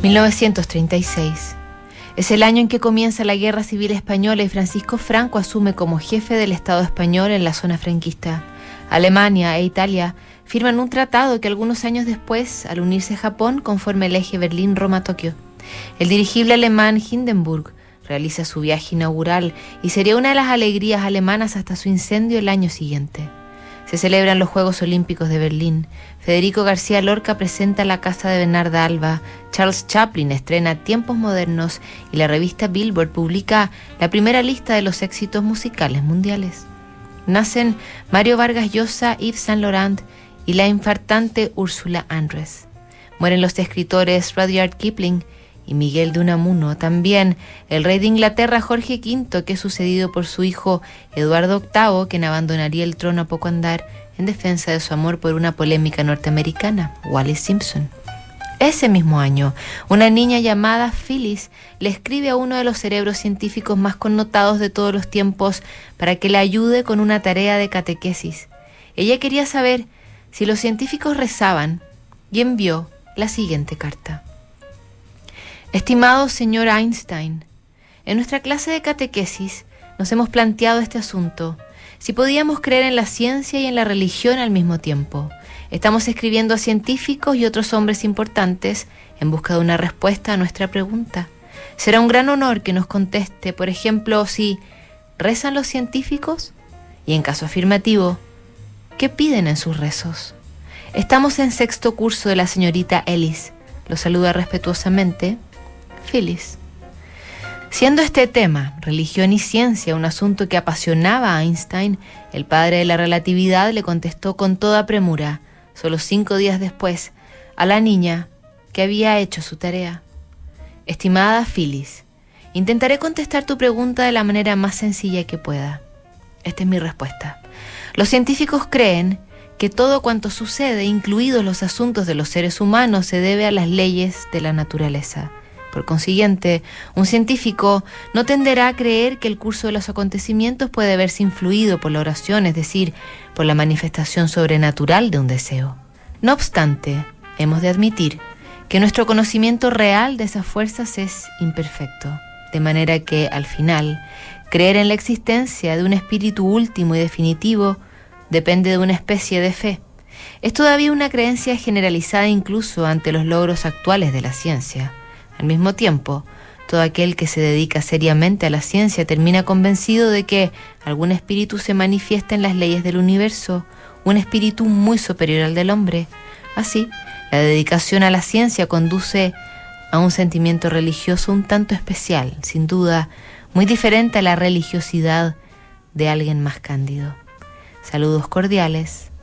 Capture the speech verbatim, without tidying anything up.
mil novecientos treinta y seis. Es el año en que comienza la Guerra Civil Española y Francisco Franco asume como jefe del Estado español en la zona franquista. Alemania e Italia firman un tratado que algunos años después, al unirse Japón, conforma el eje Berlín-Roma-Tokio. El dirigible alemán Hindenburg realiza su viaje inaugural y sería una de las alegrías alemanas hasta su incendio el año siguiente. Se celebran los Juegos Olímpicos de Berlín. Federico García Lorca presenta La Casa de Bernarda Alba. Charles Chaplin estrena Tiempos Modernos y la revista Billboard publica la primera lista de los éxitos musicales mundiales. Nacen Mario Vargas Llosa, Yves Saint Laurent y la infartante Úrsula Andress. Mueren los escritores Rudyard Kipling y Miguel de Unamuno. También el rey de Inglaterra Jorge quinto, que es sucedido por su hijo Eduardo octavo, quien abandonaría el trono a poco andar en defensa de su amor por una polémica norteamericana, Wallis Simpson. Ese mismo año, una niña llamada Phyllis le escribe a uno de los cerebros científicos más connotados de todos los tiempos para que le ayude con una tarea de catequesis. Ella quería saber si los científicos rezaban y envió la siguiente carta. Estimado señor Einstein, en nuestra clase de catequesis nos hemos planteado este asunto, si podíamos creer en la ciencia y en la religión al mismo tiempo. Estamos escribiendo a científicos y otros hombres importantes en busca de una respuesta a nuestra pregunta. Será un gran honor que nos conteste, por ejemplo, si ¿rezan los científicos? Y en caso afirmativo, ¿qué piden en sus rezos? Estamos en sexto curso de la señorita Ellis. Lo saluda respetuosamente Phyllis. Siendo este tema, religión y ciencia, un asunto que apasionaba a Einstein, el padre de la relatividad le contestó con toda premura, solo cinco días después, a la niña que había hecho su tarea. Estimada Phyllis, intentaré contestar tu pregunta de la manera más sencilla que pueda. Esta es mi respuesta. Los científicos creen que todo cuanto sucede, incluidos los asuntos de los seres humanos, se debe a las leyes de la naturaleza. Por consiguiente, un científico no tenderá a creer que el curso de los acontecimientos puede verse influido por la oración, es decir, por la manifestación sobrenatural de un deseo. No obstante, hemos de admitir que nuestro conocimiento real de esas fuerzas es imperfecto, de manera que, al final, creer en la existencia de un espíritu último y definitivo depende de una especie de fe. Es todavía una creencia generalizada incluso ante los logros actuales de la ciencia. Al mismo tiempo, todo aquel que se dedica seriamente a la ciencia termina convencido de que algún espíritu se manifiesta en las leyes del universo, un espíritu muy superior al del hombre. Así, la dedicación a la ciencia conduce a un sentimiento religioso un tanto especial, sin duda, muy diferente a la religiosidad de alguien más cándido. Saludos cordiales.